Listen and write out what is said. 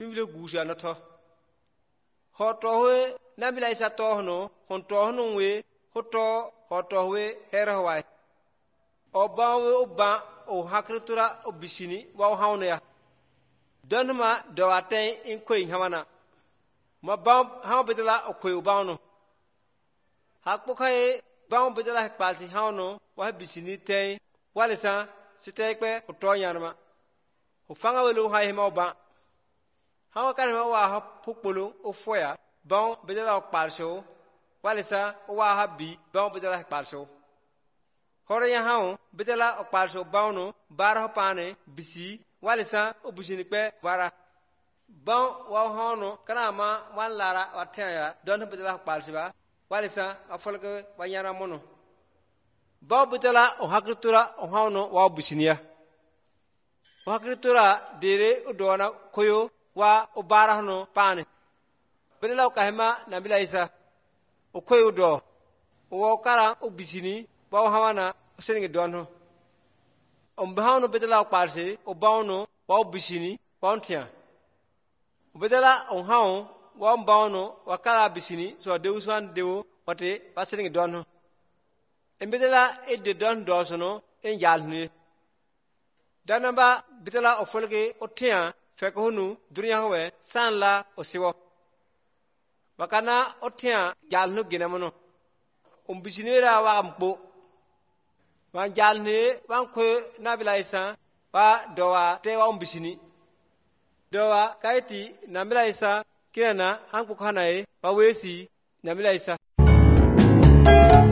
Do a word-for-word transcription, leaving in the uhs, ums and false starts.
mimle guja na tho ho to we nabila isa to no hon to no we ho to ho to we hera wa oba we oba o hakritura obisini wa hawno ya donma do aten in koin hamana ma ba ha bedela o koy oba no hakpo kai ba bedela hakpasi hawno wa bisini ten walesa sitekpe o to yanma o fanga we lo ha hema oba hawa karma wa ha pukpolo o foya ba bedela o palso walesa o wa ha bi ba bedela hakpalso hore ya hawo bedela o palso ba no bara pane bisi walesa o busini pe wara ba wa hono kana ma wan lara wataya don bedela palso ba walesa afolke wanyara mono ba bedela o hakritura o hawno wa businiya o hakritura dere o dona koyo wa o bara hono pane bedela o kahema nabila isa o koyo do o kara o bisini ba hawana o sengi donho o bahawno bedela o palse o bawno wa o bisini wa ontia o bedela o hawo wa bawno wa kara bisini so deuswan dewo wate wa sengi donho en bedela e de don do sono en jalni danamba bedela o folge o tia feko hunu dunya howe sanla o siwo wakana o tia jalnu ginamono um bisinera wa ampo wan jalne wan ko nabila isa wa dowa te wa um bisini dowa kaiti nabila isa kirana hanku khanae wa wesi nabila isa